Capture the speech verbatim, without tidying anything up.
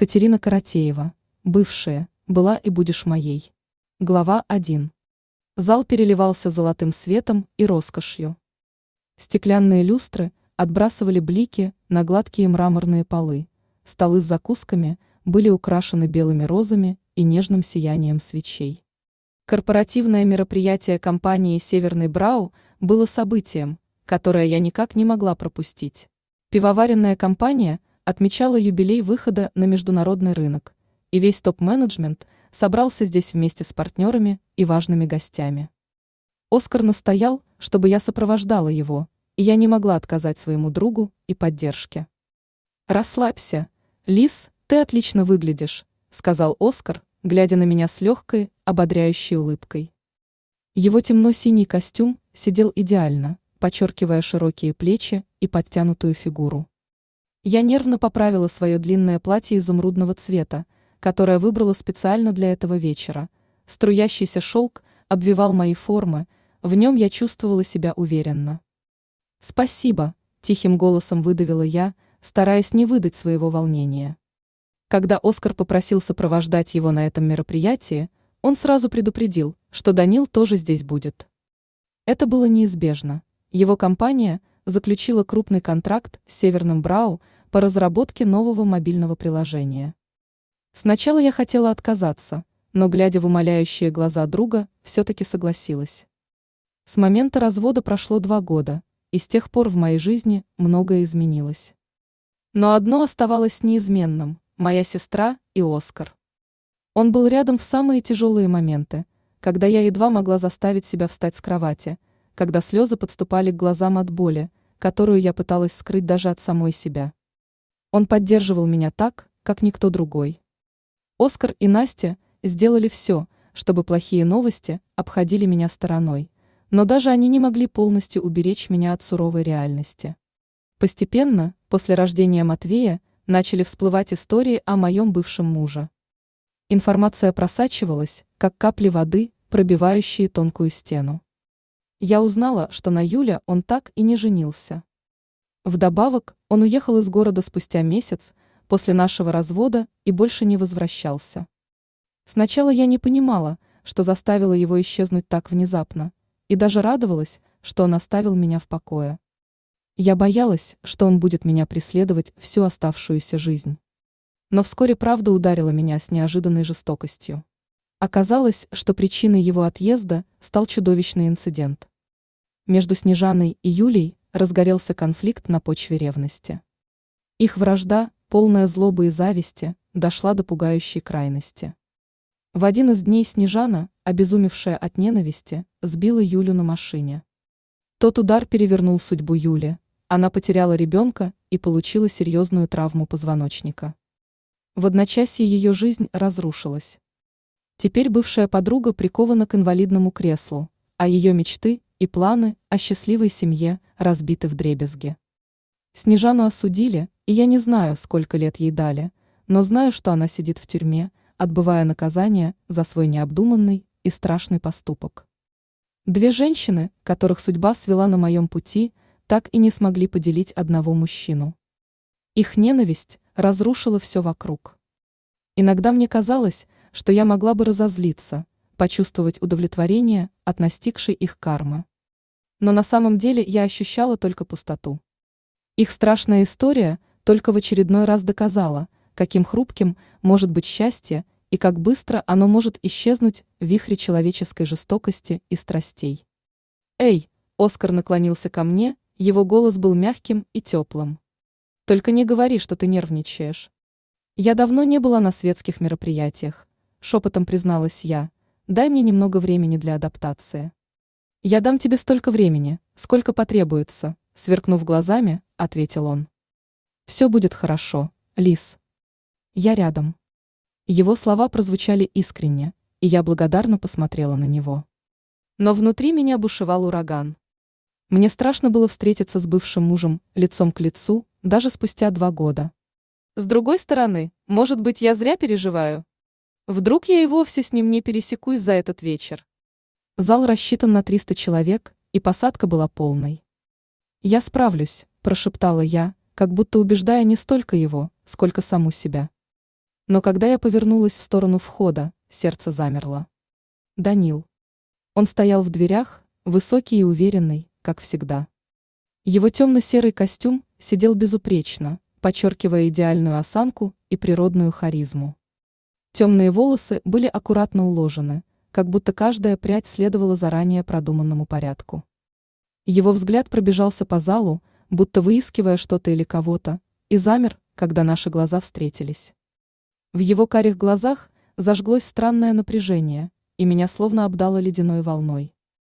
Катерина Каратеева. Бывшая, была и будешь моей. Глава один. Зал переливался золотым светом и роскошью. Стеклянные люстры отбрасывали блики на гладкие мраморные полы, столы с закусками были украшены белыми розами и нежным сиянием свечей. Корпоративное мероприятие компании «Северный Брау» было событием, которое я никак не могла пропустить. Пивоваренная компания отмечала юбилей выхода на международный рынок, и весь топ-менеджмент собрался здесь вместе с партнерами и важными гостями. Оскар настоял, чтобы я сопровождала его, и я не могла отказать своему другу и поддержке. «Расслабься, Лиз, ты отлично выглядишь», — сказал Оскар, глядя на меня с легкой, ободряющей улыбкой. Его темно-синий костюм сидел идеально, подчеркивая широкие плечи и подтянутую фигуру. Я нервно поправила свое длинное платье изумрудного цвета, которое выбрала специально для этого вечера. Струящийся шелк обвивал мои формы, в нем я чувствовала себя уверенно. «Спасибо», – тихим голосом выдавила я, стараясь не выдать своего волнения. Когда Оскар попросил сопровождать его на этом мероприятии, он сразу предупредил, что Данил тоже здесь будет. Это было неизбежно. Его компания заключила крупный контракт с Северным Брау по разработке нового мобильного приложения. Сначала я хотела отказаться, но, глядя в умоляющие глаза друга, все-таки согласилась. С момента развода прошло два года, и с тех пор в моей жизни многое изменилось. Но одно оставалось неизменным – моя сестра и Оскар. Он был рядом в самые тяжелые моменты, когда я едва могла заставить себя встать с кровати, когда слезы подступали к глазам от боли, которую я пыталась скрыть даже от самой себя. Он поддерживал меня так, как никто другой. Оскар и Настя сделали все, чтобы плохие новости обходили меня стороной, но даже они не могли полностью уберечь меня от суровой реальности. Постепенно, после рождения Матвея, начали всплывать истории о моем бывшем муже. Информация просачивалась, как капли воды, пробивающие тонкую стену. Я узнала, что на Юле он так и не женился. Вдобавок, он уехал из города спустя месяц после нашего развода и больше не возвращался. Сначала я не понимала, что заставило его исчезнуть так внезапно, и даже радовалась, что он оставил меня в покое. Я боялась, что он будет меня преследовать всю оставшуюся жизнь. Но вскоре правда ударила меня с неожиданной жестокостью. Оказалось, что причиной его отъезда стал чудовищный инцидент. Между Снежаной и Юлей разгорелся конфликт на почве ревности. Их вражда, полная злобы и зависти, дошла до пугающей крайности. В один из дней Снежана, обезумевшая от ненависти, сбила Юлю на машине. Тот удар перевернул судьбу Юли, она потеряла ребенка и получила серьезную травму позвоночника. В одночасье ее жизнь разрушилась. Теперь бывшая подруга прикована к инвалидному креслу, а ее мечты и планы о счастливой семье разбиты вдребезги. Снежану осудили, и я не знаю, сколько лет ей дали, но знаю, что она сидит в тюрьме, отбывая наказание за свой необдуманный и страшный поступок. Две женщины, которых судьба свела на моем пути, так и не смогли поделить одного мужчину. Их ненависть разрушила все вокруг. Иногда мне казалось, что я могла бы разозлиться, почувствовать удовлетворение от настигшей их кармы. Но на самом деле я ощущала только пустоту. Их страшная история только в очередной раз доказала, каким хрупким может быть счастье и как быстро оно может исчезнуть в вихре человеческой жестокости и страстей. «Эй!» – Оскар наклонился ко мне, его голос был мягким и теплым. «Только не говори, что ты нервничаешь». «Я давно не была на светских мероприятиях», – шепотом призналась я. «Дай мне немного времени для адаптации». «Я дам тебе столько времени, сколько потребуется», – сверкнув глазами, ответил он. «Все будет хорошо, Лиз. Я рядом». Его слова прозвучали искренне, и я благодарно посмотрела на него. Но внутри меня бушевал ураган. Мне страшно было встретиться с бывшим мужем лицом к лицу, даже спустя два года. С другой стороны, может быть, я зря переживаю. Вдруг я и вовсе с ним не пересекусь за этот вечер. Зал рассчитан на триста человек, и посадка была полной. «Я справлюсь», – прошептала я, как будто убеждая не столько его, сколько саму себя. Но когда я повернулась в сторону входа, сердце замерло. Данил. Он стоял в дверях, высокий и уверенный, как всегда. Его темно-серый костюм сидел безупречно, подчеркивая идеальную осанку и природную харизму. Темные волосы были аккуратно уложены, как будто каждая прядь следовала заранее продуманному порядку. Его взгляд пробежался по залу, будто выискивая что-то или кого-то, и замер, когда наши глаза встретились. В его карих глазах зажглось странное напряжение, и меня словно обдало ледяной волной.